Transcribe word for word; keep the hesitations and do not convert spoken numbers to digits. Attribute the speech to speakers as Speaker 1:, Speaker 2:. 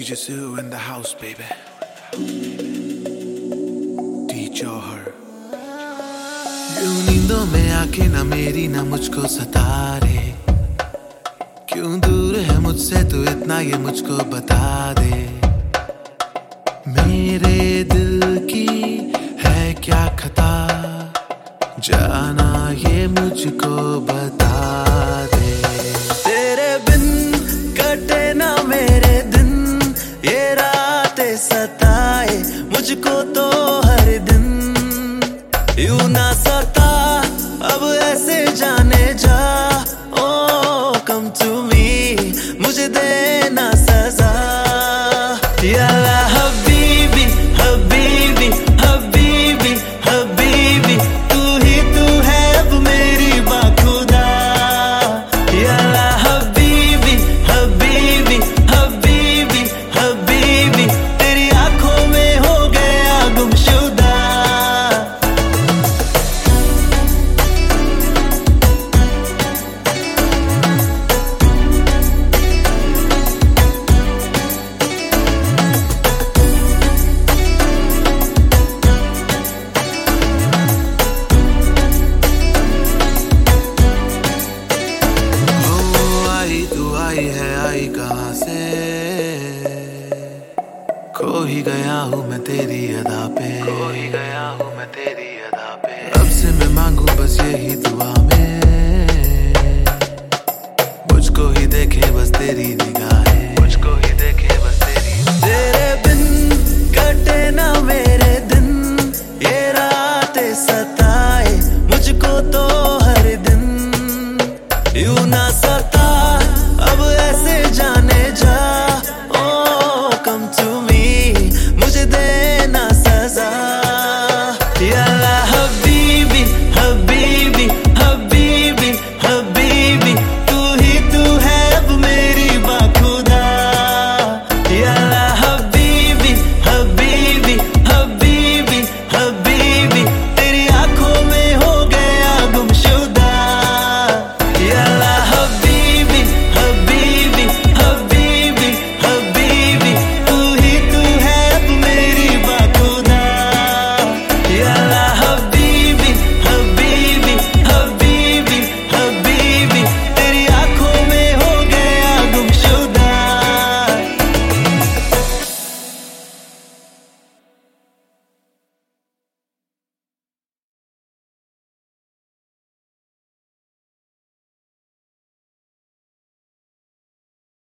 Speaker 1: Sue in the house, baby. Teach her. क्यों नींदों में आके ना मेरी ना मुझको सता रे, क्यों दूर है मुझसे तू इतना ये मुझको बता दे। मेरे दिल की है क्या खता, जाना ये मुझको बता दे। तेरे बिन कटे ना मेरे दिन, ये रातें सताए मुझको तो हर दिन। यूं ना सता अब ऐसे जाने जा, ओ कम टू मी मुझे देना सजा। याला हबीबी हबीबी हबीबी हबीबी, तू ही तू है अब मेरी बाखुदा। याला हबीबी हबीबी हबीबी हबीबी, तेरी आंखों में हो गया गुमशुदा। आई है आई कहाँ से, खो ही गया हूँ मैं तेरी अदा पे, खो ही गया हूँ मैं तेरी अदा पे। अब से मैं मांगू बस यही दुआ में, मुझको ही देखे बस तेरी निगाह।